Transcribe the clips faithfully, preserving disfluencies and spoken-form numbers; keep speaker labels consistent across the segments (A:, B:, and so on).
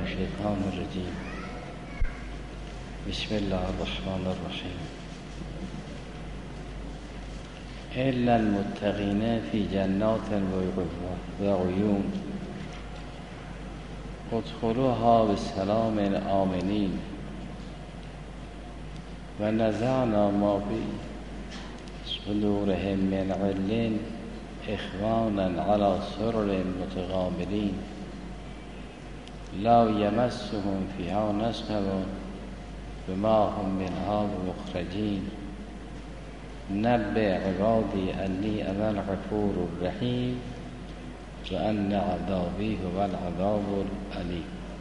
A: الشیطان الرجیم. بسم الله الرحمن الرحیم. إلا المتقین فی جنات و عیون ادخلوها بسلام آمنین و نزعنا ما فی صدورهم من غل اخوانا علی سرر متقابلین لا یمسهم فیها نصب وما هم منها بمخرجین نبئ عبادی انی انا الغفور الرحیم و ان عذابی هو العذاب العلیم.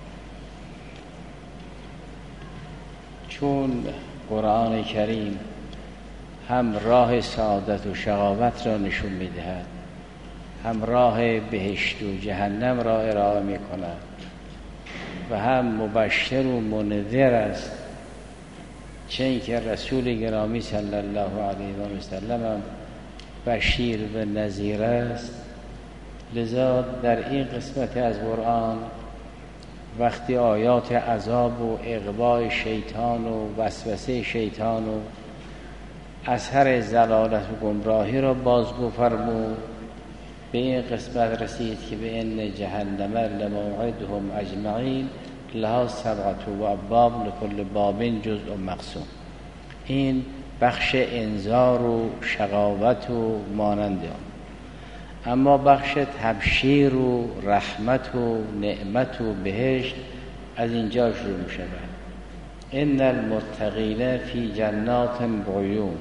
A: چون قرآن کریم هم راه سعادت و شقاوت را نشون می‌دهد، هم راه بهشت و جهنم را ارائه می‌کند و هم مبشر و منذر است، چه اینکه رسول گرامی صلی الله علیه و سلم بشیر و نذیر است. لذا در این قسمت از قرآن وقتی آیات عذاب و اغواء شیطان و وسوسه شیطان و اثر ضلالت و گمراهی را بازگو فرمود، به این قسمت رسید که به ان جهنم لموعدهم اجمعین لها سبعة و ابواب لكل باب جزء مقسوم. این بخش انذار و شقاوت و مانند آن. اما بخش تبشیر و رحمت و نعمت و بهشت از اینجا شروع می شود. ان المتقین فی جنات و عیون،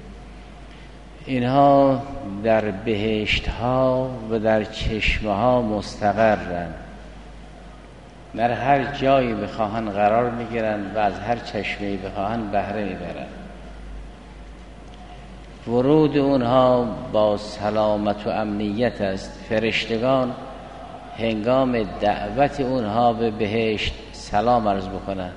A: اینها در بهشت ها و در چشمه ها مستقرن، در هر جایی بخواهن قرار میگیرن و از هر چشمه‌ای بخواهن بهره میبرن. ورود اونها با سلامت و امنیت است. فرشتگان هنگام دعوت اونها به بهشت سلام عرض بکنن،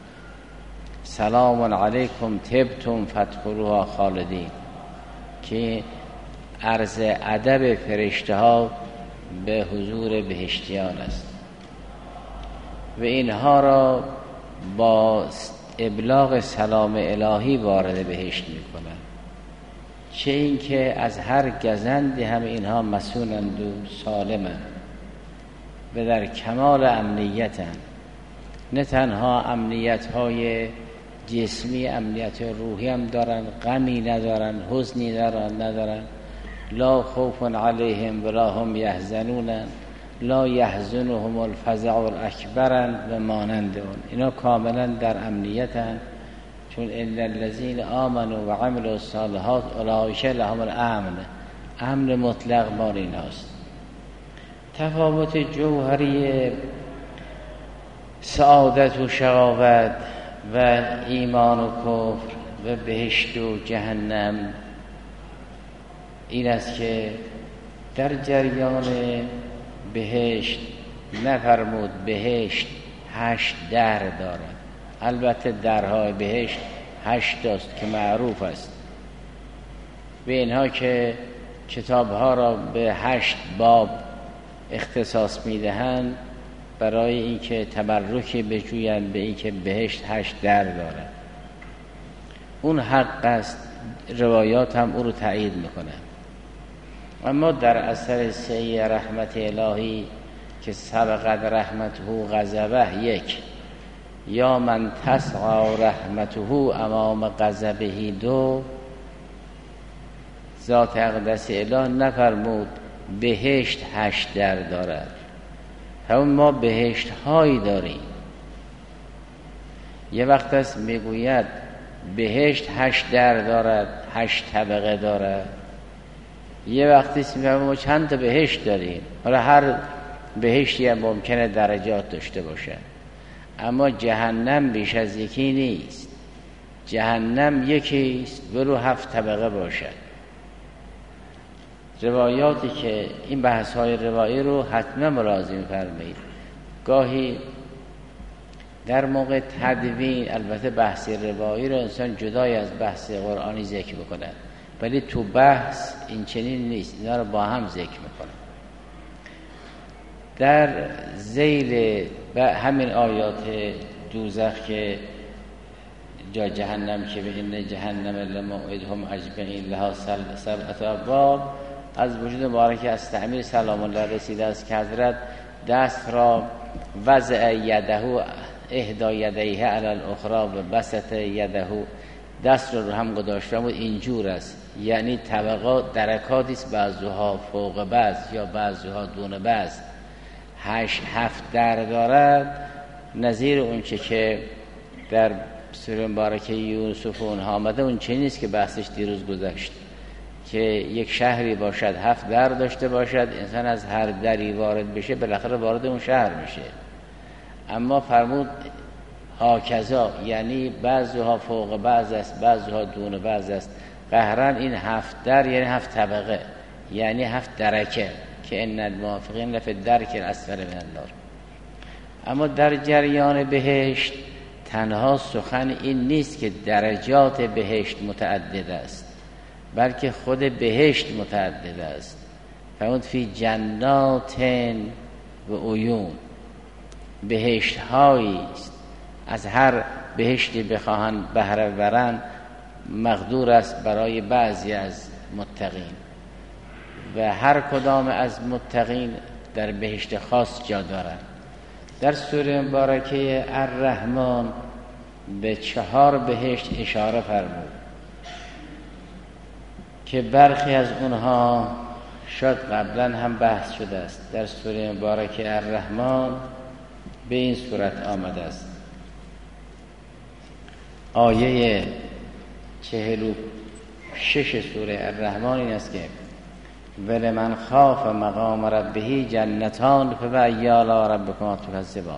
A: سلام علیکم طبتم فادخلوها خالدین، که عرض ادب فرشته ها به حضور بهشتیان است و اینها را با ابلاغ سلام الهی وارد بهشت میکنند، چه اینکه از هر گزندی هم اینها مسئولند و سالمند و در کمال امنیتند. نه تنها امنیت های جسمی، امنیت روحی هم دارن، غمی ندارن، حزنی ندارن ندارن لا خوف علیهم ولا هم یحزنون لا یحزنهم الفزع الاکبر و مانند اون. اینا کاملا در امنیتن، چون ان الذین آمنوا و عملوا الصالحات اولئک لهم الامن، امن مطلق مال ایناست. تفاوت جوهری سعادت و شقاوت و ایمان و کفر و بهشت و جهنم این است که در جریان بهشت نفرمود بهشت هشت در دارد. البته درهای بهشت هشت است که معروف است. به اینها که کتابها را به هشت باب اختصاص میدهند برای اینکه تبرکی بجویند به اینکه بهشت هشت در دارد. اون حق است، روایات هم او رو تایید میکنند. اما در اثر سعی رحمت الهی که سبقت رحمته غضبه یک، یا من تسعى رحمته امام غضبه دو، ذات اقدس اله نفرمود بهشت هشت در دارد، همون ما بهشت هایی داریم. یه وقت است میگوید بهشت هشت در دارد، هشت طبقه دارد. یه وقتی است میگوید ما چند تا بهشت داریم. حالا هر بهشتی هم ممکنه درجات داشته باشه، اما جهنم بیش از یکی نیست. جهنم یکیست ولو هفت طبقه باشد. روایاتی که این بحث های روایی رو حتما مراجعه می‌فرمایید. گاهی در موقع تدوین البته بحث روایی رو انسان جدای از بحث قرآنی ذکر می‌کنه، ولی تو بحث این چنین نیست، اینا رو با هم ذکر می‌کنه. در ذیل و همین آیات دوزخ که جا جهنم که به این جهنم لموعدهم اجمعین لها سبعة ابواب از وجود مبارک از تعمیر سلام الله رسیده است که حضرت دست را وضع یده احدی یدیه علی الاخرى و بسط یده دست رو هم گذاشته بود اینجور است، یعنی طبقات درکاتی است، بعضها فوق بعض یا بعضها دون بعض، هشت هفت در دارد، نظیر اون چه که در سوره مبارکه یوسف و اونها آمده اون چه نیست که بحثش دیروز گذشت که یک شهری باشد هفت در داشته باشد، انسان از هر دری وارد بشه بالاخره وارد اون شهر میشه. اما فرمود هاکذا، یعنی بعضها فوق بعض است، بعضها دون بعض است. قهرن این هفت در یعنی هفت طبقه، یعنی هفت درکه که ان الموافقین لفی الدرک الاسفل من النار. اما در جریان بهشت تنها سخن این نیست که درجات بهشت متعدد است، بلکه خود بهشت متعدد است. فرمود فی جنات و عیون، بهشت هایی است، از هر بهشتی بخواهند بهره برند مقدور است برای بعضی از متقین و هر کدام از متقین در بهشت خاص جا دارند. در سوره مبارکه الرحمن به چهار بهشت اشاره فرمود که برخی از اونها شاید قبلا هم بحث شده است. در سوره مبارکه الرحمن به این صورت آمده است. آیه چهل و شش سوره الرحمن این است که ولمن خاف مقام ربه جنتان فبأی آلاء ربکما تکذبان.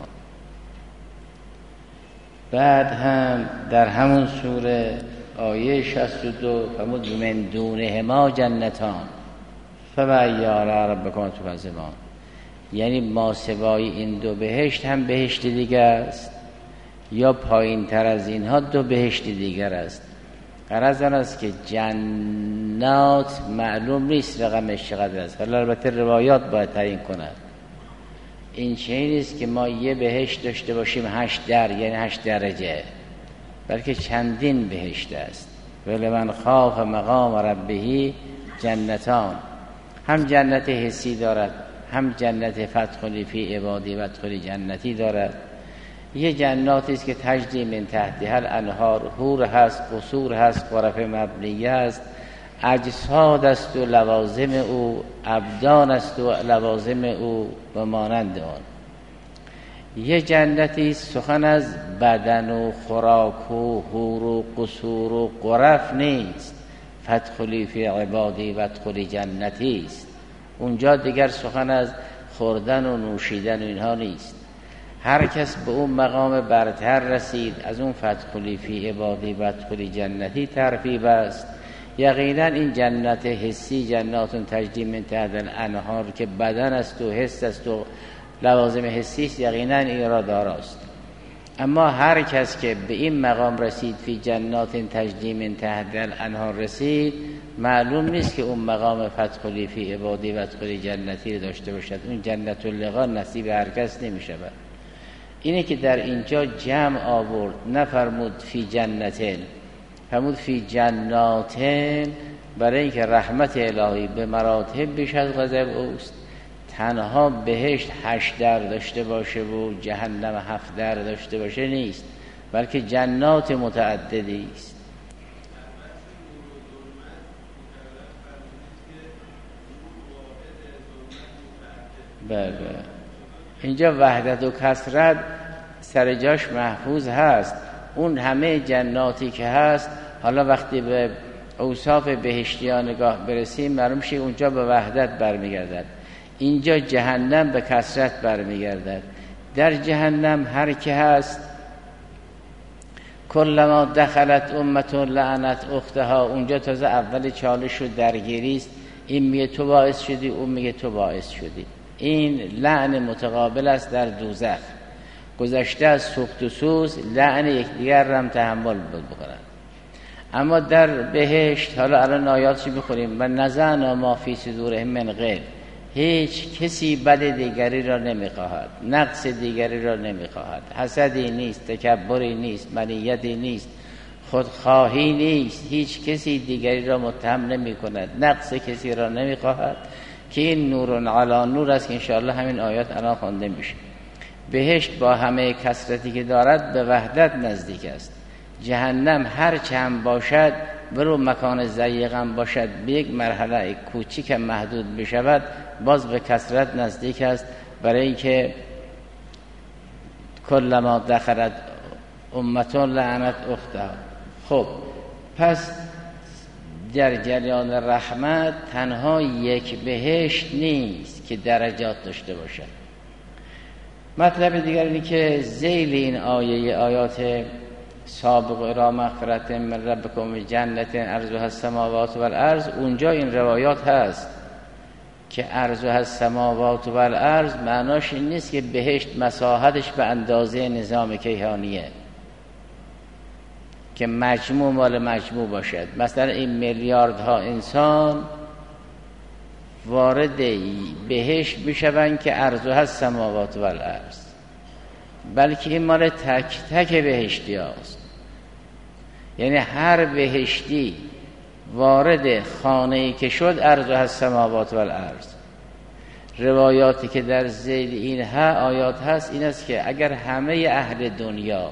A: بعد هم در همون سوره آیه شصت و دو فرمود من دونهما جنتان فبأی آلاء ربکما تکذبان، یعنی ما سوای این دو بهشت هم بهشت دیگر است یا پایین تر از اینها دو بهشت دیگر است. غرض آن است که جنات معلوم نیست رقمش چقدر است، ولی البته روایات باید تعیین کند. این چه نیست که ما یه بهشت داشته باشیم هشت در یعنی هشت درجه، بلکه چندین بهشت است. ولمن خاف مقام ربه جنتان، هم جنت حسی دارد، هم جنت فادخلی فی عبادی وادخلی جنتی دارد. یه جناتی است که تجری من تحتها الانهار، حور هست، قصور هست، غرف مبنیه است، اجساد است و لوازم او، ابدان است و لوازم او و مانند آن. یه جنتی سخن از بدن و خوراک و حور و قصور و غرف نیست، فادخلی فی عبادی وادخلی جنتی است. اونجا دیگر سخن از خوردن و نوشیدن و اینها نیست. هر کس به اون مقام برتر رسید از اون فادخلی فی عبادی وادخلی جنتی ترفیب است. یقینا این جنت حسی جنات تجری من تحت الانهار که بدن است و حس است و لوازم حسی است، یقینا این را داراست. اما هر کس که به این مقام رسید فی جنات تجری من تحت الانهار رسید، معلوم نیست که اون مقام فادخلی فی عبادی وادخلی جنتی داشته باشد. اون جنت اللقا نصیب هر کس نمی‌شود. اینه که در اینجا جمع آورد، نفرمود فی جنتین، فرمود فی جناتین، برای اینکه رحمت الهی به مراتب بیش از غضب اوست. تنها بهشت هشت در داشته باشه و جهنم هفت در داشته باشه نیست، بلکه جنات متعددی است. بله اینجا وحدت و کثرت سر جاش محفوظ هست. اون همه جناتی که هست، حالا وقتی به اوصاف بهشتیان نگاه برسیم معلوم شه اونجا به وحدت برمیگردد. اینجا جهنم به کثرت برمیگردد. در جهنم هر که هست کلما دخلت امت لعنت اختها، اونجا تازه اول چالش و درگیری است. این میگه تو باعث شدی، اون میگه تو باعث شدی. این لعن متقابل است در دوزخ. گذشته از سوخت و سوز لعن یکدیگر را هم تحمل بکنند. اما در بهشت حالا الان آیاتش بخوریم و نزعنا ما فی صدورهم من غل، هیچ کسی بد دیگری را نمیخواهد، نقص دیگری را نمیخواهد، حسدی نیست، تکبری نیست، منیتی نیست، خودخواهی نیست، هیچ کسی دیگری را متهم نمی کند، نقص کسی را نمیخواهد که این نور علی نور است که انشاءالله همین آیات الان خوانده میشه. بهشت با همه کثرتی که دارد به وحدت نزدیک است. جهنم هر چند باشد برو مکان ضیقم باشد به یک مرحله کوچیک محدود بشود باز به کثرت نزدیک است، برای اینکه کلما دخلت امتون لعنت اختها. خب پس در جریان رحمت تنها یک بهشت نیست که درجات داشته باشد. مطلب دیگر اینه که ذیل این آیه آیات سابق الى مغفرت من ربکم جنت عرضها السماوات والارض، اونجا این روایات هست که عرضها السماوات والارض معناش این نیست که بهشت مساحتش به اندازه نظام کیهانیه که مجموع مال مجموع باشد. مثلا این میلیاردها انسان وارد بهشت میشوند که عرضها السماوات والارض، بلکه این مال تک تک بهشتی هاست. یعنی هر بهشتی وارد خانه‌ای که شد عرضها السماوات والارض. روایاتی که در ذیل این ها آیات هست این است که اگر همه اهل دنیا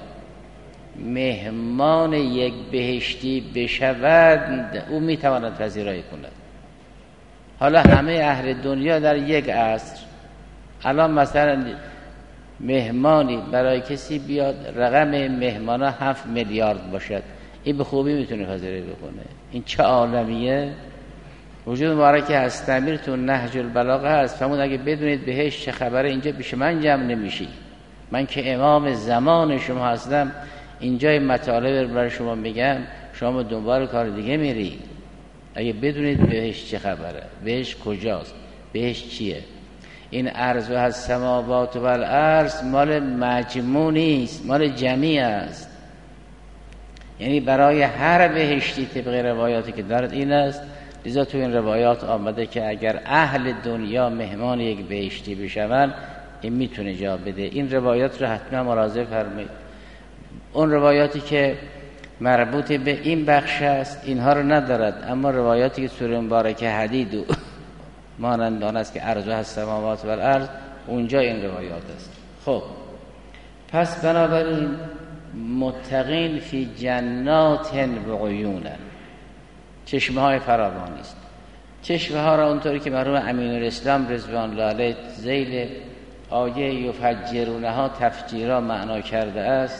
A: مهمان یک بهشتی بشوند او میتواند پذیرایی کند. حالا همه اهل دنیا در یک عصر، الان مثلا مهمانی برای کسی بیاد رقم مهمانا هفت میلیارد باشد، این به خوبی میتونه پذیرایی بکنه. این چه عالمیه؟ وجود مبارک هستمیر تو نهج البلاغه هست، فرمود اگه بدونید بهش چه خبره اینجا پیش من جمع نمیشی، من که امام زمان شما هستم اینجای مطالب برای شما میگم، شما دنبال کار دیگه میری. اگه بدونید بهش چه خبره، بهش کجاست، بهش چیه. این عرضها السماوات والارض مال مجموع نیست، مال جمعی است. یعنی برای هر بهشتی طبق روایاتی که دارد این است. لذا تو این روایات آمده که اگر اهل دنیا مهمان یک بهشتی بشوند این میتونه جا بده. این روایات رو حتما مراجعه فرمایید. اون روایاتی که مربوط به این بخش است اینها رو ندارد، اما روایاتی که سوره مبارکه حدید و مانند آن است که عرضها السماوات والارض اونجا این روایات است. خب پس بنابراین متقین فی جنات و عیون، چشمه های فراوانی است. چشمه ها را اونطوری که مرحوم امین الاسلام رضوان الله علیه ذیل آیه یفجرونها تفجیرا معنا کرده است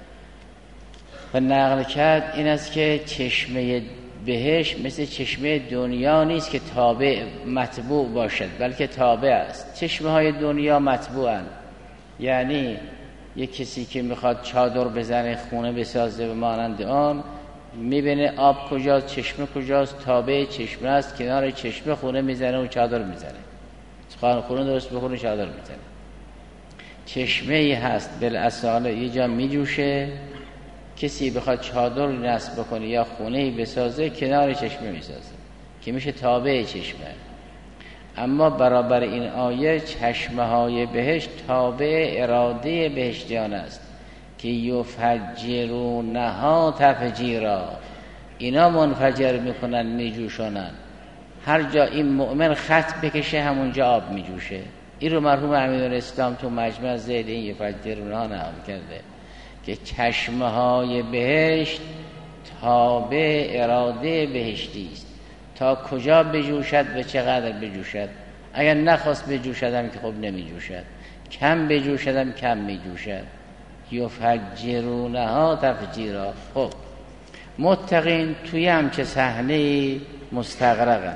A: و نقل کرد این است که چشمه بهشت مثل چشمه دنیا نیست که تابع مطبوع باشد، بلکه تابع است. چشمه های دنیا مطبوعن، یعنی یک کسی که میخواد چادر بزنه خونه بسازه به مانند آن میبینه آب کجاست، چشمه کجاست، تابع چشمه است، کنار چشمه خونه میزنه و چادر میزنه، خانه خونه درست بخونه چادر میزنه. چشمه ای هست بالاصاله یه جا میجوشه، کسی بخواد چادر نصب بکنه یا خونه بسازه کنار چشمه میسازه که میشه تابع چشمه. اما برابر این آیه چشمه های بهشت تابع اراده بهشتیان است که یفجرونها تفجیرا، اینا منفجر میکنن میجوشونن. هر جا این مؤمن خط بکشه همونجا آب میجوشه. این رو مرحوم امین الاسلام تو مجمع ذیل این یفجرونها نقل کرده که چشمه های بهشت تابع اراده بهشتی است، تا کجا بجوشد و چقدر بجوشد. اگر نخواست بجوشدم که خب نمیجوشد، کم بجوشدم کم میجوشد. یفجرونها تفجیرا. خب متقین توی همچه صحنه مستغرقن.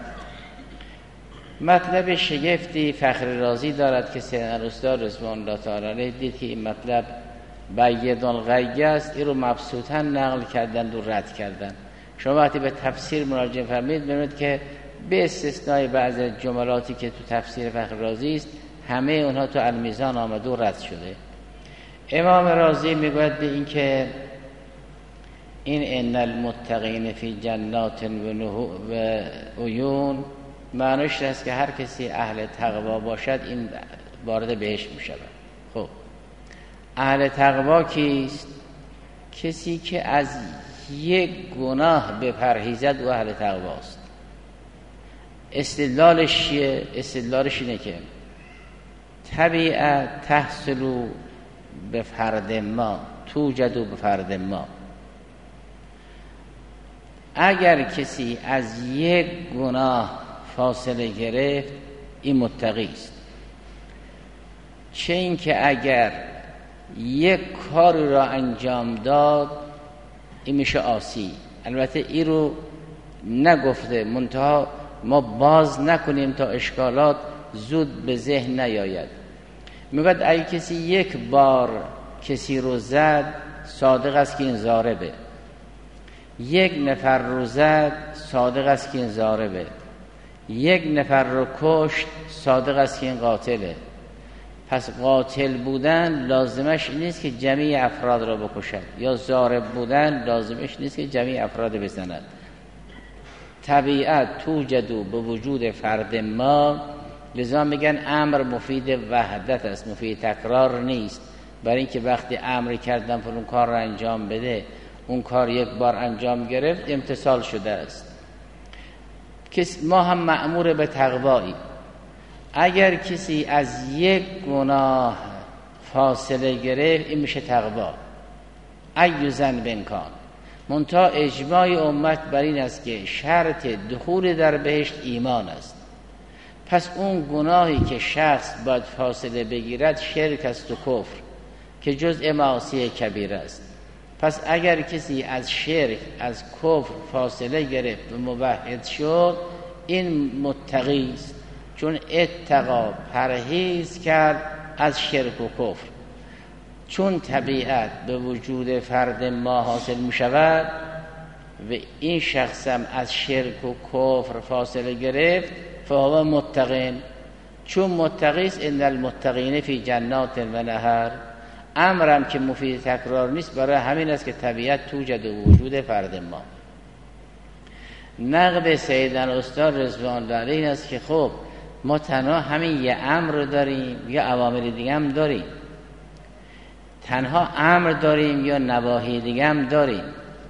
A: مطلب شگفتی فخر رازی دارد که سیدنا الاستاد رضوان الله تعالی علیه دید که این مطلب بید الغی است، این رو مبسوطا نقل کردن و رد کردن. شما وقتی به تفسیر مراجعه فرمایید ببینید که به استثنای بعض جملاتی که تو تفسیر فخر رازی است همه اونها تو المیزان آمده و رد شده. امام رازی میگوید به این که این ان المتقین فی جنات و عیون معنیش است که هر کسی اهل تقوا باشد این وارد بهشت می شود. خب اهل تقوا کیست؟ کسی که از یک گناه بپرهیزد و اهل تقواست. استدلالش چیه؟ استدلالش اینه که طبیعت تحصل به فرد ما توجد به فرد ما. اگر کسی از یک گناه فاصله گرفت این متقی است. چه این که اگر یک کاری را انجام داد این میشه عاصی. البته این رو نگفته، منتها ما باز نکنیم تا اشکالات زود به ذهن نیاید. میگوید اگه کسی یک بار کسی رو زد صادق است که این ضاربه، یک نفر رو زد صادق است که این ضاربه، یک نفر رو کشت صادق است که این قاتله. پس قاتل بودن لازمش نیست که جمعی افراد را بکشد، یا ضارب بودن لازمش نیست که جمعی افراد بزند. طبیعت توجد به وجود فرد ما، لذا میگن امر مفید وحدت است، مفید تکرار نیست. برای اینکه وقتی امر کردن فلان کار را انجام بده، اون کار یک بار انجام گرفت امتثال شده است. ما هم مأمور به تقوایی. اگر کسی از یک گناه فاصله گرفت این میشه تقوا. ایوزن بنکان. منتها اجماع امت بر این است که شرط دخول در بهشت ایمان است. پس اون گناهی که شخص باید فاصله بگیرد شرک است و کفر که جزء معاصی کبیره است. پس اگر کسی از شرک از کفر فاصله گرفت و موحد شد این متقی است، چون اتقا پرهیز کرد از شرک و کفر. چون طبیعت به وجود فرد ما حاصل می شود و این شخص هم از شرک و کفر فاصله گرفت فهو متقین. چون متقی است ان المتقین فی جنات و نهر. امرم که مفید تکرار نیست، برای همین است که طبیعت توجد وجود فرد ما. نقد سیدنا استاد رضوان الله علیه است که خب ما تنها همین یه امر داریم یا اوامر دیگه هم داریم؟ تنها امر داریم یا نواهی دیگه هم داریم؟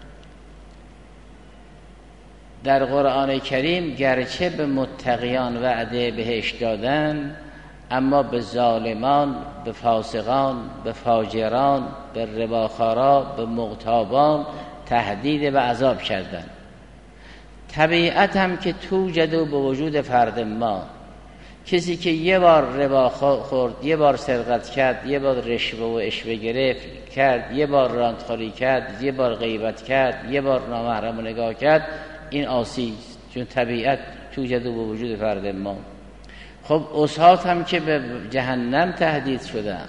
A: در قرآن کریم گرچه به متقیان وعده بهشت دادن، اما به ظالمان، به فاسقان، به فاجران، به رباخارا، به مغتابان تهدید و عذاب کردن. طبیعت هم که توجد به وجود فرد ما. کسی که یه بار ربا خورد، یه بار سرقت کرد، یه بار رشوه و عشوه گرفت کرد، یه بار راندخوری کرد، یه بار غیبت کرد، یه بار نامحرم رو نگاه کرد، این عاصی است، چون طبیعت توجد به وجود فرد ما. خب عصات هم که به جهنم تهدید شدن،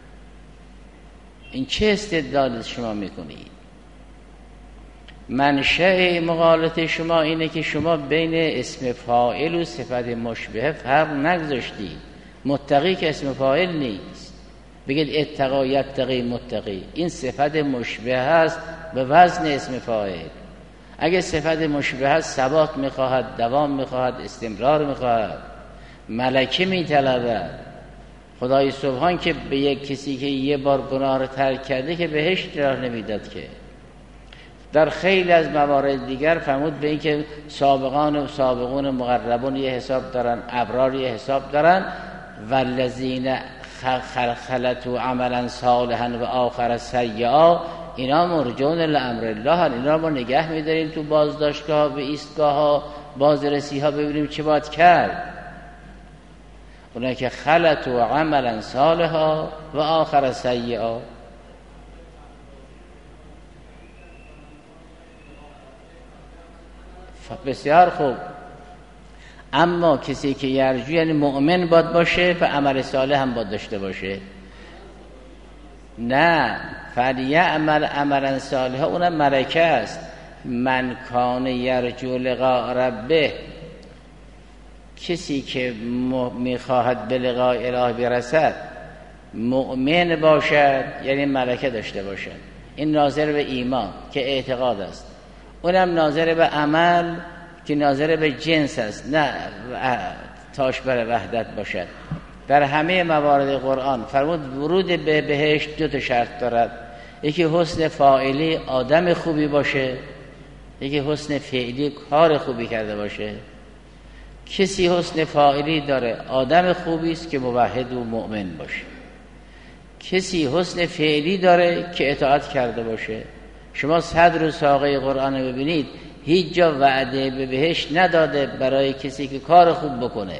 A: این چه استدلال شما میکنید؟ منشأ مقالطه شما اینه که شما بین اسم فاعل و صفت مشبهه فرق نگذاشتید. متقی که اسم فاعل نیست، بگید اتقا یتقی متقی، این صفت مشبهه است به وزن اسم فاعل. اگه صفت مشبهه است ثبات میخواهد، دوام میخواهد، استمرار میخواهد، ملکه میطلبد. خدای سبحان که به یک کسی که یه بار گناه رو ترک کرده که بهشت راه نمیداد که. در خیلی از موارد دیگر فرمود به این که سابقان و سابقون مقربون یه حساب دارن، ابرار یه حساب دارن، والذین خلطوا عملا صالحا و آخر سیئا اینا مرجون لامر الله. اینا ما نگه می‌داریم تو بازداشتگاه و ایستگاه‌ها، بازرسی‌ها، ببینیم چه باید کرد. اونایی که خلطوا عملا صالحا و آخر سیئا. بسیار خوب. اما کسی که یرجو یعنی مؤمن باید باشه و عمل صالح هم باید داشته باشه. نه، فلیعمل عملا صالحا اونم ملکه است. من کان یرجو لقاء ربه، کسی که میخواهد به لقاء اله برسد مؤمن باشد، یعنی ملکه داشته باشد. این ناظر به ایمان که اعتقاد است. اونم ناظر به عمل که ناظر به جنس است، نه تاش بر وحدت باشد. در همه موارد قرآن فرمود ورود به بهشت دو تا شرط دارد، یکی حسن فاعلی آدم خوبی باشه، یکی حسن فعلی کار خوبی کرده باشه. کسی حسن فاعلی داره آدم خوبی است که موحد و مؤمن باشه، کسی حسن فعلی داره که اطاعت کرده باشه. شما صدر و ساقه قرآن رو ببینید، هیچ جا وعده به بهشت نداده برای کسی که کار خوب بکنه.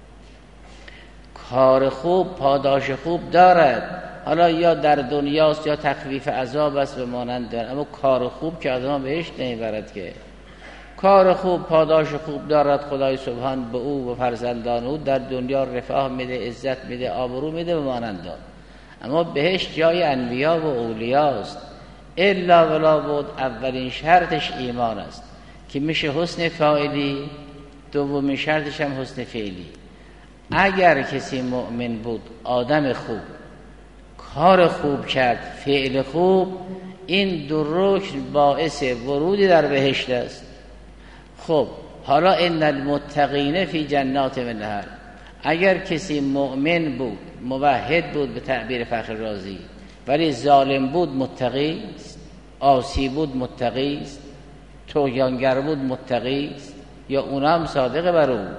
A: کار خوب پاداش خوب دارد، حالا یا در دنیاست یا تخفیف عذاب است به مانند دارد، اما کار خوب که آدم بهشت نمیبرد. که کار خوب پاداش خوب دارد، خدای سبحان به او و فرزندان او در دنیا رفاه میده، عزت میده، آبرو میده به مانند دارد. اما بهشت جای انبیا و اولیاست. الا ولا بود اولین شرطش ایمان است که میشه حسن فاعلی، دومین شرطش هم حسن فعلی. اگر کسی مؤمن بود، آدم خوب، کار خوب کرد، فعل خوب، این دو رکن باعث ورودی در بهشت است. خب حالا ان المتقین فی جنات و نهر، اگر کسی مؤمن بود، موحد بود به تعبیر فخر رازی، ولی ظالم بود متقی است، عاصی بود متقی است، طغیانگر بود متقی است، یا اونا هم صادق بر او.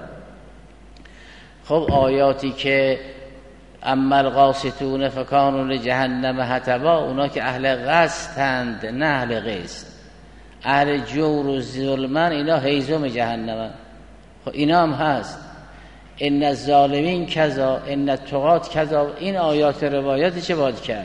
A: خب آیاتی که اما القاسطون فکانوا لجهنم حطبا، اونا که اهل قسطند نه اهل قسط، اهل جور و ظلمن، اینا هیزم جهنم. خب اینا هم هست. ان الظالمین کذا ان الطغات کذا. این آیات روایات چه باید کرد؟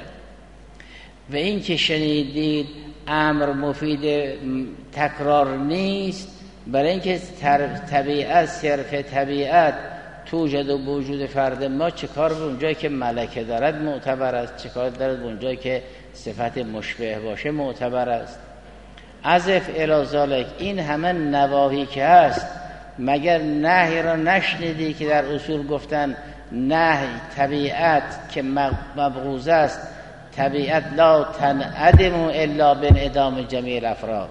A: و این که شنیدید امر مفید تکرار نیست، برای اینکه طبیعت صرف طبیعت توجد و وجود فرد ما چه کار به اونجایی که ملکه دارد معتبر است، چه کار دارد به اونجایی که صفت مشبه باشه معتبر است. عزف الی ذالک، این همه نواهی که هست، مگر نهی را نشنیدی که در اصول گفتن نهی طبیعت که مبغوض است، طبیعت لا تنعدم الا بانعدام جمیع الافراد.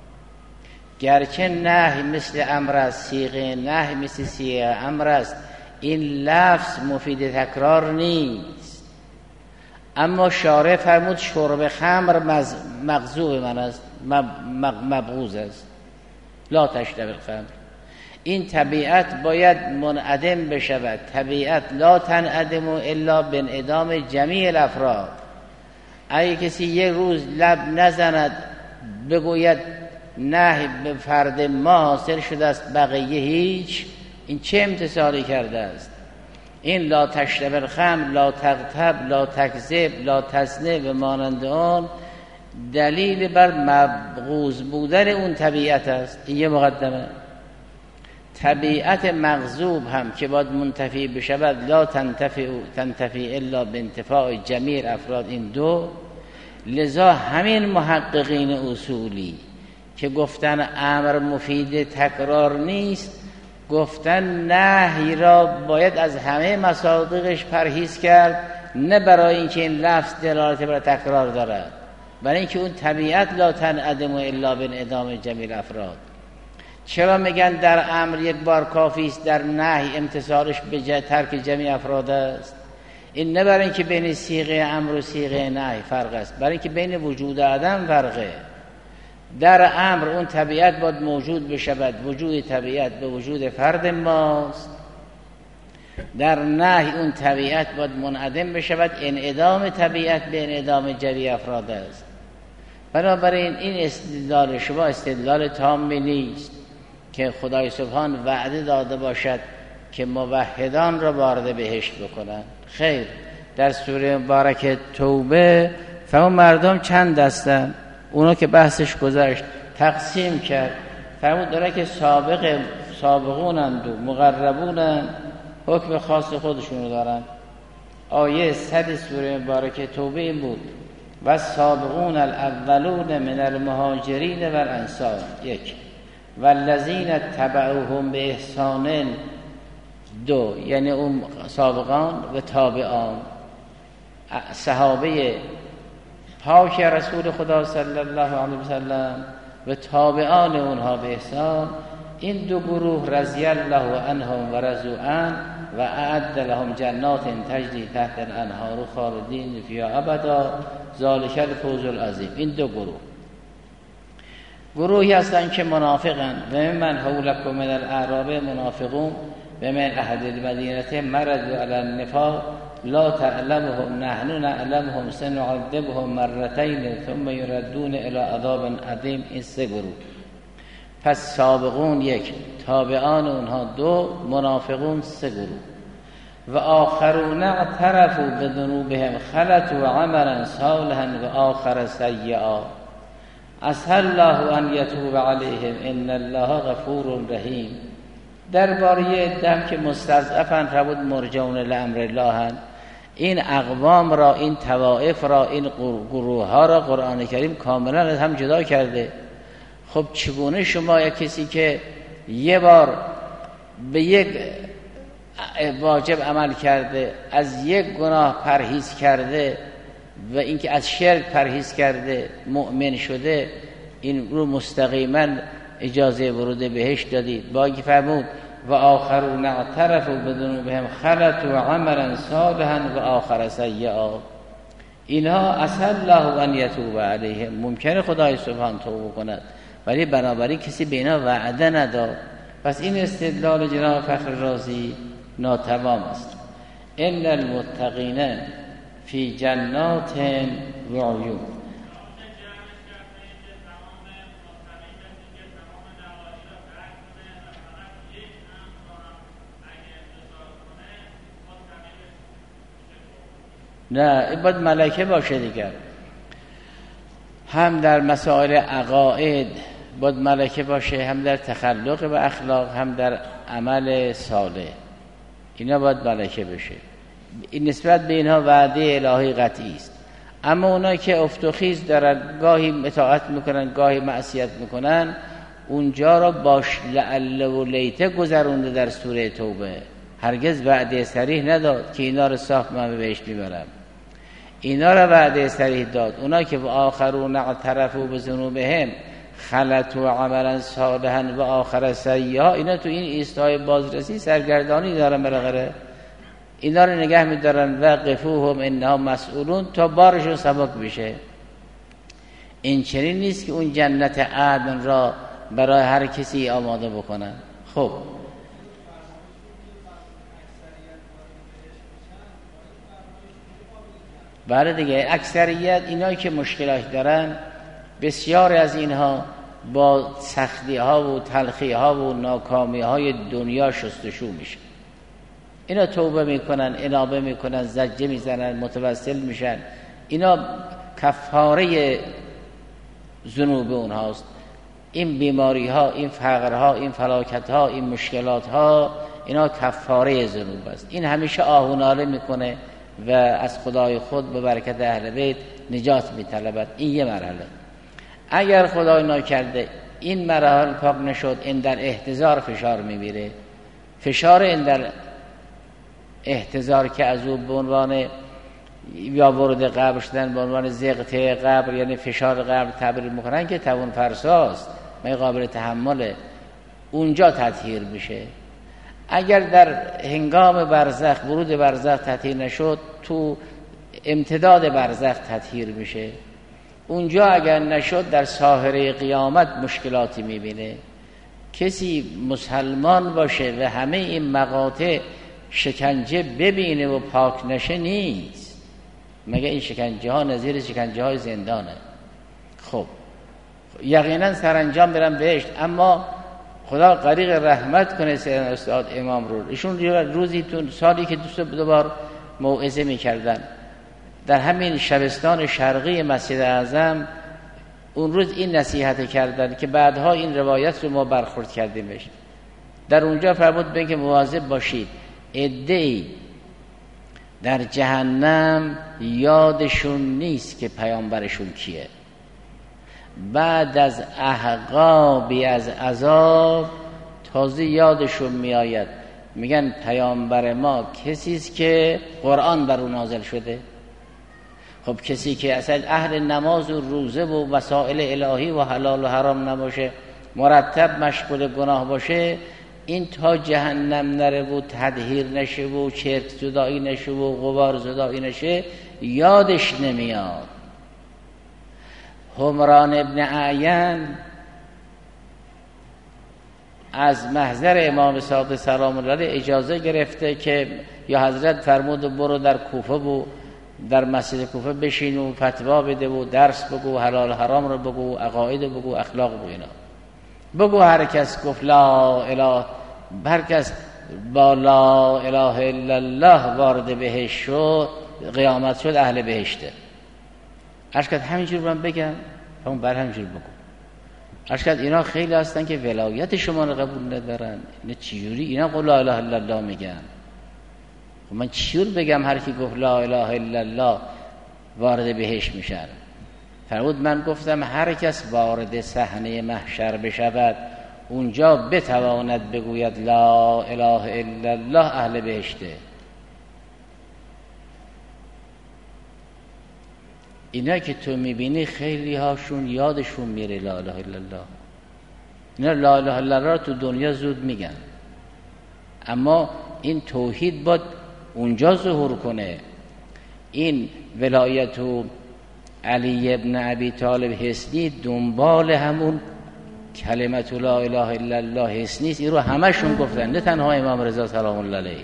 A: گرچه نهی مثل امر است، صیغه نهی مثل صیغه امر است، این لفظ مفید تکرار نیست. اما شارع فرمود شرب خمر مغضوب من است، مبغوض است، لا تشرب الخمر. این طبیعت باید منعدم بشود. طبیعت لا تنعدم الا بانعدام جمیع الافراد. اگه کسی یک روز لب نزند بگوید نه به فرد ما حاصل شده است بقیه هیچ، این چه امتثالی کرده است؟ این لا تشرب الخمر، لا تغتب، لا تکذب، لا تزنی و مانند آن دلیل بر مبغوض بودن اون طبیعت است. این یه مقدمه. طبیعت مغضوب هم که باید منتفی بشود، لا تنتفی تنتفی الا بانتفاع جمیع افراد. این دو. لذا همین محققین اصولی که گفتن امر مفید تکرار نیست، گفتن نهی را باید از همه مصادیقش پرهیز کرد، نه برای اینکه این لفظ دلالت بر تکرار دارد، برای اینکه اون طبیعت لا تنعدم الا بانعدام جمیع افراد. چرا میگن در امر یک بار کافی است، در نهی امتثالش به ترک جمیع افراد است؟ این نه برای اینکه بین صیغه امر و صیغه نهی فرق است، برای اینکه بین وجود آدم فرقه. در امر اون طبیعت باید موجود بشود، وجود طبیعت به وجود فرد ماست. در نهی اون طبیعت باید منعدم بشود، انعدام طبیعت به انعدام جمیع افراد است. بنابراین این استدلال شما استدلال تام نیست که خدای سبحان وعده داده باشد که موحدان را وارد بهشت بکنند. خیر، در سوره مبارکه توبه فرمود مردم چند دستن، اونا که بحثش گذشت تقسیم کرد. فرمود داره که سابق سابقونند و مقربونند، حکم خاص خودشونو دارن. آیه صد سوره مبارکه توبه این بود و سابقون الاولون من المهاجرین و الانصار. یک والذین تبعوهم به احسان. دو یعنی اون سابقان و تابعان، صحابه پاک رسول خدا صلی الله علیه و سلم و تابعان اونها به احسان. این دو گروه رضی الله عنهم و رضوا عنه و اعد لهم جنات تجری تحت الانهار خالدین فیها ابدا ذلک الفوز العظیم. این دو گروه گروهی هستند که منافقند. و من حولکم من الاعراب منافقون و من اهل المدینه مرضوا علی النفاق لا تعلمهم نحن نعلمهم سنعذبهم مرتين ثم يردون الى عذاب عظیم. این سه گروه. پس سابقون یک، تابعان اونها دو، منافقون سه گروه. و آخرون اعترفوا بذنوبهم خلطوا عملا صالحا و آخر سیئا عسى الله ان یتوب علیهم ان الله غفور رحیم. درباره دم که مستضعفن فبود مرجون لامر الله، این اقوام را، این طوائف را، این گروه ها را قرآن کریم کاملا از هم جدا کرده. خب چگونه شما یک کسی که یه بار به یک واجب عمل کرده، از یک گناه پرهیز کرده و اینکه از شرک پرهیز کرده مؤمن شده، این رو مستقیما اجازه ورود بهشت دادید؟ با اینکه فرمود و آخرون اعترفوا بذنوبهم خلطوا عملا صالحا و آخر سیئا. اینها عسى الله ان یتوب علیهم، ممکنه خدای سبحان توبه کند، ولی بنابراین کسی به اینا وعده نداد. پس این استدلال جناب فخر رازی ناتمام است. ان المتقین فی جنات و عیون. نه، این باید ملائکه باشه دیگر. هم در مسائل عقاید باید ملائکه باشه، هم در تخلق و اخلاق، هم در عمل صالح. اینا باید ملائکه بشه. این نسبت به اینها وعده الهی قطعی است. اما اونا که افت و خیز دارن، گاهی اطاعت میکنن گاهی معصیت میکنن، اونجا را باش لعل و لیته گذرونده در سوره توبه. هرگز وعده صریح نداد که اینا رو صاف من بهش میبرم. اینا را وعده صریح داد. اونا که و آخرون اعترفوا بذنوبهم خلطوا عملا صالحا و آخر سیئا، اینا تو این ایستای بازرسی سرگردانی دارن، بالاخره اینا رو نگه میدارن. وقفوهم انهم مسئولون، تا بارشون سبک بشه. این چنین نیست که اون جنت عدن را برای هر کسی آماده بکنن. خب بله دیگه، اکثریت اینایی که مشکلات دارن، بسیار از اینها با سختی ها و تلخی ها و ناکامی های دنیا شستشو میشن. اینا توبه میکنن، انابه میکنن، زجه میزنن، متوسل میشن. اینا کفاره ذنوب اونهاست. این بیماری ها، این فقر ها، این فلاکت ها، این مشکلات ها، اینا کفاره ذنوب است. این همیشه آه و ناله میکنه و از خدای خود به برکت اهل بیت نجات میطلبد. این یه مرحله. اگر خدای ناکرده این مراحل پاک نشد، این در احتضار فشار میبیره. فشار این در احتضار که از او به عنوان یا ورود قبر شدن، به عنوان زغطه قبر، یعنی فشار قبر تعبیر میکنن که توان فرساست، ما قابل تحمله، اونجا تطهیر بشه. اگر در هنگام برزخ، ورود برزخ تطهیر نشد، تو امتداد برزخ تطهیر بشه. اونجا اگر نشد، در ساحره قیامت مشکلاتی میبینه. کسی مسلمان باشه و همه این مقاطع شکنجه ببینه و پاک نشه نیست. مگه این شکنجه ها نظیر شکنجه های زندانه؟ خب یقینا سرانجام برن بهشت. اما خدا غریق رحمت کنه سیدنا استاد امام رو. ایشون روزی تو سالی که دوست دو بار موعظه میکردن در همین شبستان شرقی مسجد اعظم، اون روز این نصیحت کردن که بعدها این روایت رو ما برخورد کردیمش. در اونجا فرمود بگه مواظب باشید، عده‌ای در جهنم یادشون نیست که پیامبرشون کیه. بعد از احقابی از عذاب تازه یادشون میآید، میگن پیامبر ما کسی است که قرآن بر او نازل شده. خب کسی که اصلا اهل نماز و روزه و مسائل الهی و حلال و حرام نباشه، مرتب مشغول گناه باشه، این تا جهنم نره و تدهیر نشه و چرک زدایی نشه و غبار زدایی نشه یادش نمیاد. حمران ابن اعین از محضر امام صادق سلام الله علیه اجازه گرفته که یا حضرت فرمود برو در کوفه و در مسجد کوفه بشین و فتوا بده و درس بگو، حلال حرام رو بگو، عقاید بگو، اخلاق بگو، اینا بگو. هر کس گفت لا اله، هر کس با لا اله الا الله وارد بهشت شد، قیامت شد، اهل بهشته. اشکت همینجور من بگم، همون بر همینجور بگو. اشکت اینا خیلی هستن که ولایت شما رو قبول ندارن. اینا چجوری؟ اینا قول لا اله الا الله میگن. خب من چجور بگم هر کی گفت لا اله الا الله وارد بهشت میشن؟ فرمود من گفتم هر کس وارد صحنه محشر بشود اونجا بتواند بگوید لا اله الا الله، اهل بهشته. اینا که تو میبینی خیلی هاشون یادشون میره لا اله الا الله. اینا لا اله الا الله تو دنیا زود میگن، اما این توحید باید اونجا ظهور کنه. این ولایت و علی ابن ابی طالب حسنی دنبال همون کلمت لا اله الا الله حسنی، این رو همشون گفتن، نه تنها امام رضا سلام الله علیه.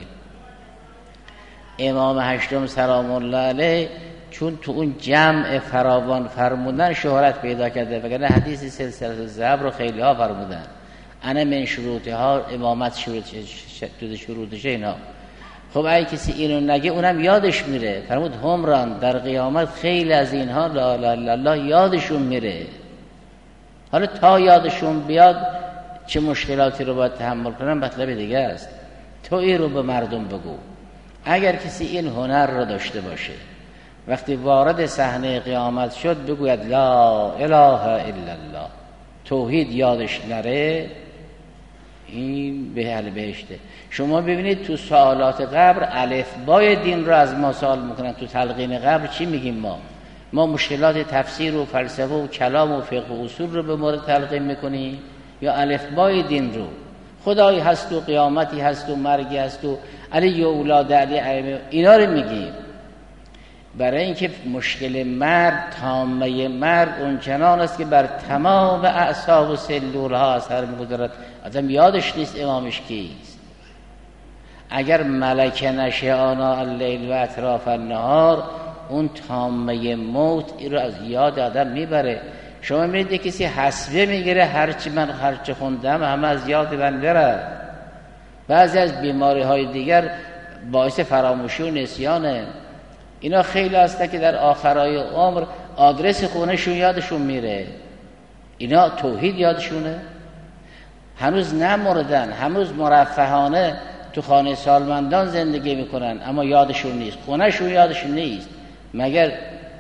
A: امام هشتم سلام الله علیه چون تو اون جمع فراوان فرمودن شهرت پیدا کرده، وگرنه حدیث سلسله الذهب رو خیلی ها فرمودن. انا من شروطها امامت شروط شروطشه اینا. خب اگه کسی اینو نگه اونم یادش میره. فرمود حمران در قیامت خیلی از اینها لا اله الا الله یادشون میره. حالا تا یادشون بیاد چه مشکلاتی رو باید تحمل کنن مطلب دیگه است. تو این رو به مردم بگو. اگر کسی این هنر رو داشته باشه وقتی وارد صحنه قیامت شد بگوید لا اله الا الله، توحید یادش نره، این به اهل بهشته. شما ببینید تو سوالات قبر الفبای دین رو از ما سوال میکنن. تو تلقین قبر چی میگیم ما؟ ما مشکلات تفسیر و فلسفه و کلام و فقه و اصول رو به مورد تلقین میکنیم یا الفبای دین رو؟ خدایی هست و قیامتی هست و مرگی هست و علی و اولاد علی ائمه، اینا رو میگیم. برای اینکه مشکل مرگ، تامه مرگ اون چنان است که بر تمام اعصاب و سلول ها اثر می‌گذارد. آدم یادش نیست امامش کیست. اگر ملک نشه آناء اللیل و اطراف النهار، اون تامه موت این رو از یاد آدم میبره. شما می‌بینید کسی حسبه میگیره، هرچی من هرچی خوندم همه از یاد من بره. بعضی از بیماری های دیگر باعث فراموشی و نسیانه. اینا خیلی هسته که در آخرای عمر آدرس خونهشون یادشون میره. اینا توحید یادشونه؟ هنوز نمردن، هنوز مرفهانه تو خانه سالمندان زندگی میکنن، اما یادشون نیست، خونهشون یادشون نیست. مگر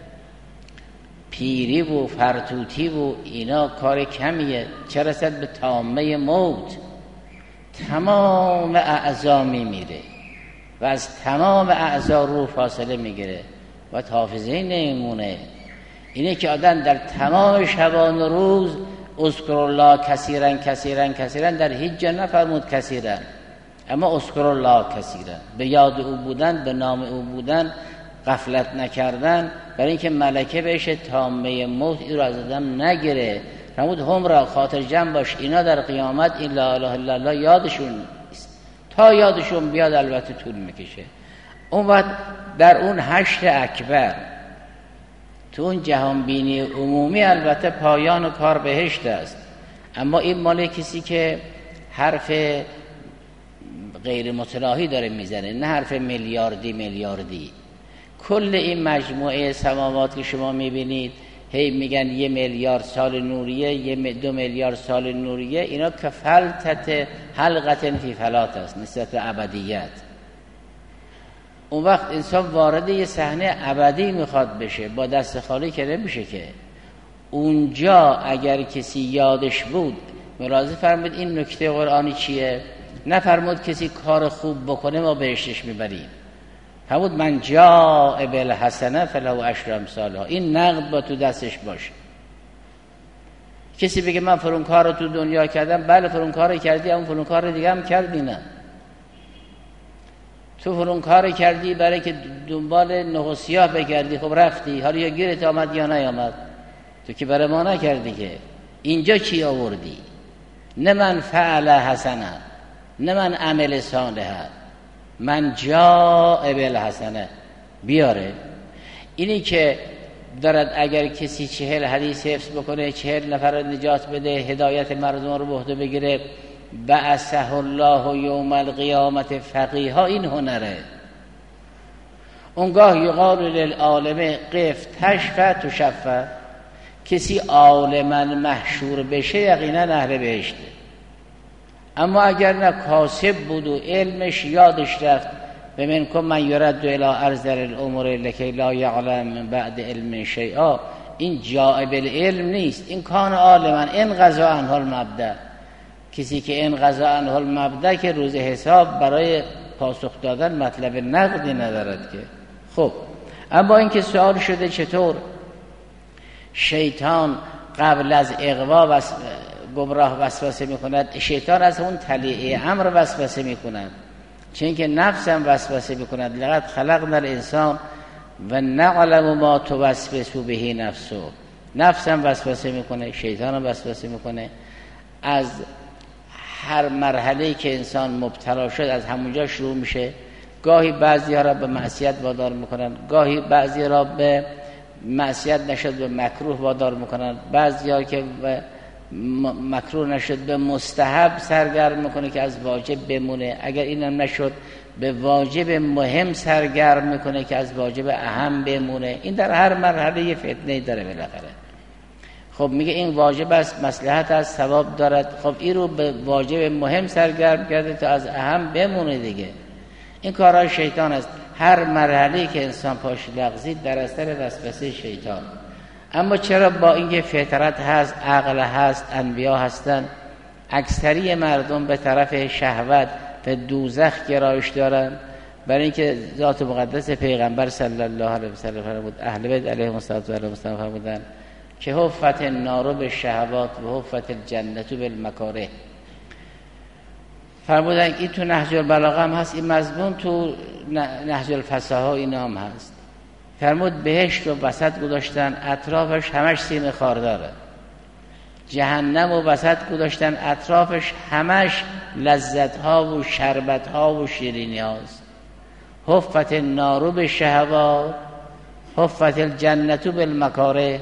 A: پیری و فرتوتی و اینا کار کمیه، چه رسد به تامه موت؟ تمام اعضا میمیره و از تمام اعضا روح فاصله میگیره و حافظه نمیمونه. اینه که آدم در تمام شبان و روز اذکر الله کثیرا کثیرا کثیرا، در هیچ جا نفرمود کثیرا، اما اذکر الله کثیرا، به یاد او بودن، به نام او بودن، غفلت نکردن، برای اینکه ملکه بهش تامه موت این رو از آدم نگیره. فرمود هم را خاطر جمع باش، اینا در قیامت این لا اله الا الله یادشون نیست. تا یادشون بیاد البته طول میکشه. اون وقت در اون حشر اکبر، تو اون جهان بینی عمومی، البته پایان و کار بهشت است، اما این مال کسی که حرف غیر متلاهی داره میزنه، نه حرف میلیاردی میلیاردی. کل این مجموعه سماوات که شما میبینید هی میگن یه میلیارد سال نوریه، یه دو میلیارد سال نوریه، اینا که فلتت حلقت فی فلات است، نسبت ابدیت. اون وقت انسان وارد یه صحنه ابدی میخواد بشه، با دست خالی که نمیشه که. اونجا اگر کسی یادش بود، ملاحظه فرمود این نکته قرآنی چیه؟ نفرمود کسی کار خوب بکنه ما بهشتش میبریم. فرمود من جاء بالحسنه فله عشر امثالها. این نقد با تو دستش باشه. کسی بگه من فلان کار رو تو دنیا کردم، بله فلان کار کردی، اون فلان کار دیگه هم کردی. نه، تو فلان کار کردی برای که دنبال نخ و سیاه بگردی، خب رفتی، حالا یا گیرت آمد یا نیامد، تو که برای ما نکردی. که اینجا چی آوردی؟ نه من فعل حسنه، نه من عمل صالحه، من جاء بالحسنه بیاره. اینی که دارد اگر کسی چهل حدیث حفظ بکنه، چهل نفر رو نجات بده، هدایت مردم رو به عهده بگیره، بعثه الله یوم القیامت فقیها، این هنره. اونگاه یقال للعالم قف تشفع تشفع، کسی عالما محشور بشه یقینا اهل بهشته. اما اگر نه کاسب بود و علمش یادش رفت، و منکم من یرد الی ارذل الامور لکی لا یعلم من بعد علم شیئا، این جاء بالعلم نیست، این کان عالما ان قضا عنه المبدا. کسی که ان قضا عنه المبدا که روز حساب برای پاسخ دادن مطلب نقدی ندارد که. خب اما اینکه سوال شده چطور شیطان قبل از اغوا و گمراه وسوسه میکند، شیطان از اون طلیعه امر وسوسه میکند، چون که نفس هم وسوسه میکند. لقد خلقنا الانسان و نعلم ما توسوس به نفسه، نفس هم وسوسه میکنه، شیطان هم وسوسه میکنه. از هر مرحله‌ای که انسان مبتلا شد از همونجا شروع میشه. گاهی بعضی‌ها را به معصیت وادار میکنن، گاهی بعضی را به معصیت نشد به مکروه وادار میکنن، بعضی‌ها که به مکروه نشد به مستحب سرگرم میکنه که از واجب بمونه، اگر اینم نشد به واجب مهم سرگرم میکنه که از واجب اهم بمونه. این در هر مرحله یه فتنه داره بالاخره. خب میگه این واجب است، مصلحت است، ثواب دارد، خب این رو به واجب مهم سرگرم کرده تا از اهم بمونه دیگه. این کارهای شیطان است. هر مرحله‌ای که انسان پاش لغزید در اثر وسوسه شیطان. اما چرا با اینکه فطرت هست، عقل هست، انبیا هستن، اکثری مردم به طرف شهوت و دوزخ گرایش دارن؟ برای اینکه ذات مقدس پیغمبر صلی الله علیه و سلم فرمود، اهل بیت علیهم السلام فرمودن که حفت النار بالشهوات و حفت الجنة بالمکاره. فرمودن این تو نهج البلاغه هم هست، این مضمون تو نهج الفصاحه اینا هم هست. فرمود بهشت رو وسط گذاشتن، اطرافش همش سیم خارداره. جهنم رو وسط گذاشتن، اطرافش همش لذت ها و شربت ها و شیرینی هاست. حفت النار بالشهوات حفت الجنة بالمکاره.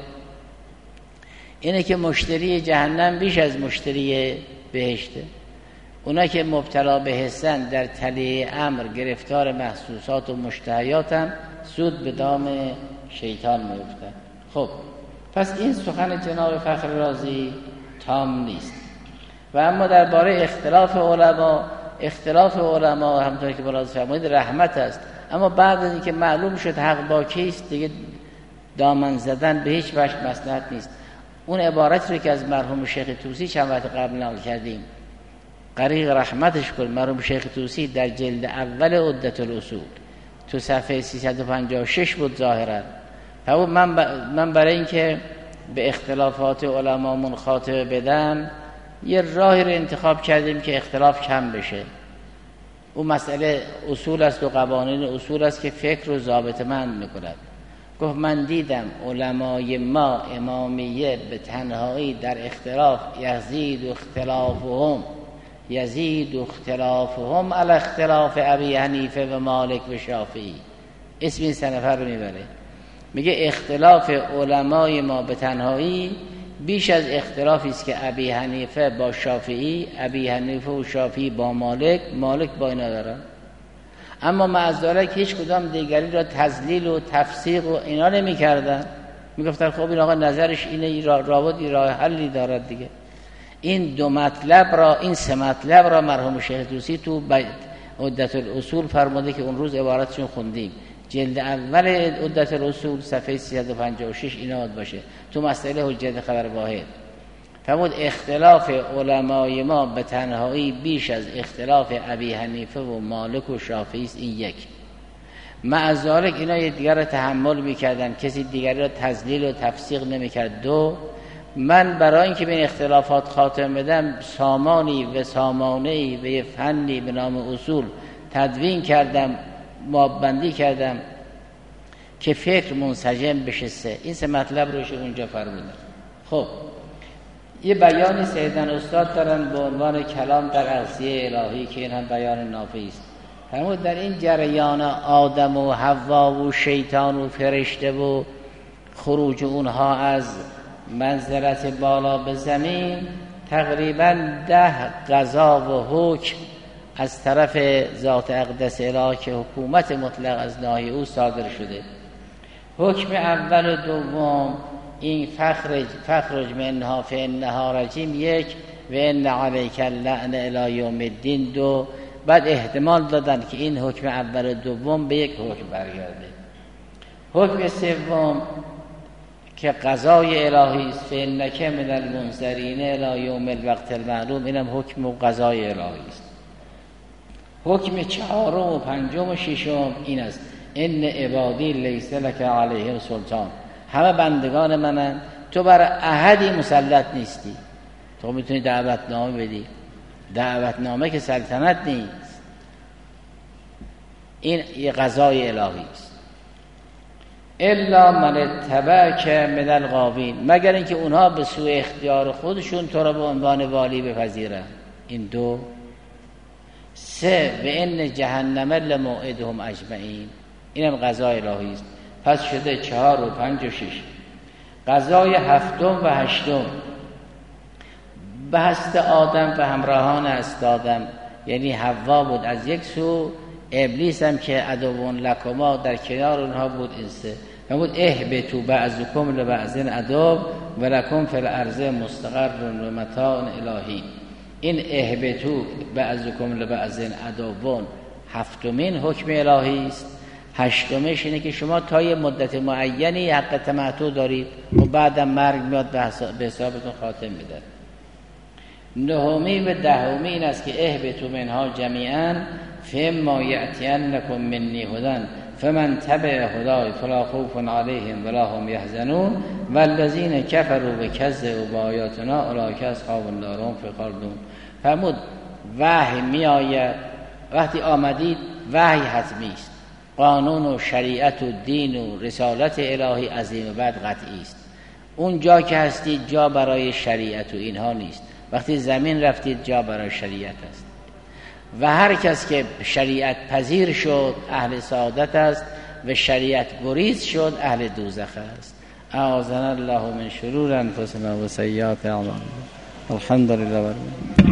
A: اینه که مشتری جهنم بیش از مشتری بهشته. اونا که مبتلا به حسن در تله امر گرفتار محسوسات و مشتهیاتن، سود به دام شیطان میفتن. خب پس این سخن جناب فخر رازی تام نیست. و اما درباره اختلاف علما، اختلاف علما همونطور که بالا فرمودید رحمت است. اما بعد از اینکه معلوم شد حق با کیست دیگه دامن زدن به هیچ وجه مصلحت نیست. اون عبارت رو که از مرحوم شیخ طوسی چند وقت قبل نقل کردیم، غریق رحمتش کن، مرحوم شیخ طوسی در جلد اول عدة الاصول تو صفحه سیصد و پنجاه و شش بود ظاهرا. فرمود من, ب... من برای اینکه به اختلافات علمامون خاتمه بدم یه راهی رو انتخاب کردیم که اختلاف کم بشه. اون مسئله اصول است و قوانین اصول است که فکر رو ضابطه‌مند میکند. گفت من دیدم علمای ما امامیه به تنهایی در اختلاف یزید و اختلافهم یزید و اختلافهم علی اختلاف ابی حنیفه و مالک و شافعی. اسم این سه نفر رو میبره، میگه اختلاف علمای ما به تنهایی بیش از اختلافی است که ابی حنیفه با شافعی، ابی حنیفه و شافعی با مالک، مالک با اینا دارن. اما معذالک هیچ کدام دیگری را تضلیل و تفسیق و اینا نمی کردن. می گفتن خب این آقا نظرش اینه، را رابطی راه حلی دارد دیگه. این دو مطلب را، این سه مطلب را مرحوم شیخ طوسی تو عدة الاصول فرموده که اون روز عبارتشون خوندیم، جلد اول عدة الاصول صفحه سیصد و پنجاه و شش اینا باید باشه تو مسئله حجت خبر واحد. فرمود اختلاف علمای ما به تنهایی بیش از اختلاف ابی حنیفه و مالک و شافعی است. این یک. مع ذالک اینا یه دیگر را تحمل میکردن، کسی دیگری را تضلیل و تفسیق نمیکرد. دو، من برای اینکه به این اختلافات خاتمه بدم سامانی و سامانه‌ای و یه فنی به نام اصول تدوین کردم، مابندی کردم که فکر منسجم بشه. سه این سه مطلب روش اونجا فرمودن. خب یه بیانی سیدن استاد دارن به عنوان کلام در اغذیه الهی که این هم بیان نافعی است. فرمود در این جریان آدم و حوا و شیطان و فرشته و خروج اونها از منزلت بالا به زمین تقریبا ده قضا و حکم از طرف ذات اقدس الهی که حکومت مطلق از ناحیه او صادر شده. حکم اول و دوم این فخرج فخرج منها فانها رجیم یک و ان علیک اللعن الی یوم الدین دو. بعد احتمال دادن که این حکم اول و دوم به یک حکم برگرده. حکم سوم که قضای الهی است، فانک من المنذرین الی یوم الوقت المعلوم، اینم حکم و قضای الهی است. حکم چهارم و پنجم و ششم این است، ان عبادی لیس لک علیهم سلطان، همه بندگان منن، تو بر احدی مسلط نیستی. تو میتونی دعوتنامه بدی، دعوتنامه که سلطنت نیست. این یه قضای الهی است. الا من اتبعک من الغاوین، مگر اینکه اونها به سوی اختیار خودشون تو را به عنوان والی بپذیرن. این دو. سه و ان جهنم لموعدهم اجمعین، اینم قضای الهی است. پس شده چهار و پنج و شش. قضای هفتم و هشتم به هست آدم و همراهان است آدم، یعنی حوا بود از یک سو، ابلیس هم که عدوون لکما در کنار اونها بود. این سه بود اهبطوا بعضکم لبعض عدو و لکم فی الارض مستقر و متاع الی. این اهبطوا بعضکم لبعض عدو هفتمین حکم الهی است. هشتمش اینه که شما تا یه مدت معینی حق تمتع دارید و بعدم مرگ میاد به حسابتون خاتم میده. نهمی و دهمی این است که اهبطوا منها جمیعا فاما یأتینکم منی هدی فمن تبع هدای فلا خوف علیهم ولا هم یحزنون والذین کفروا وکذبوا بآیاتنا اولئک اصحاب النار هم فیها خالدون. فرمود وحی میآید، وقتی آمدید وحی حتمی است. قانون و شریعت و دین و رسالت الهی عظیم و بعد قطعی است. اون جا که هستید جا برای شریعت و اینها نیست. وقتی زمین رفتید جا برای شریعت است. و هر کس که شریعت پذیر شد اهل سعادت است و شریعت گریز شد اهل دوزخ است. اعاذنا الله من شرور انفسنا و سیئات اعمالنا. الحمدلله.